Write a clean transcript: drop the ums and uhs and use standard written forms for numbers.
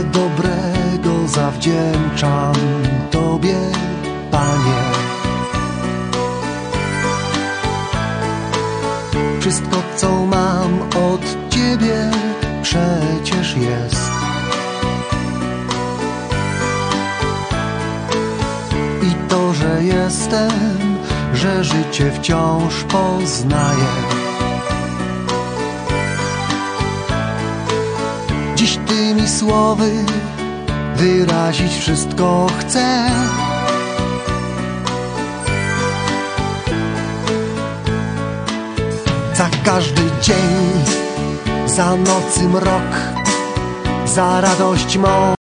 dobrego zawdzięczam Tobie, Panie. Wszystko, co mam od Ciebie, przecież jest. I to, że jestem, że życie wciąż poznaję. Dziś tymi słowy wyrazić wszystko chcę. Za każdy dzień, za nocy mrok, za radość mą.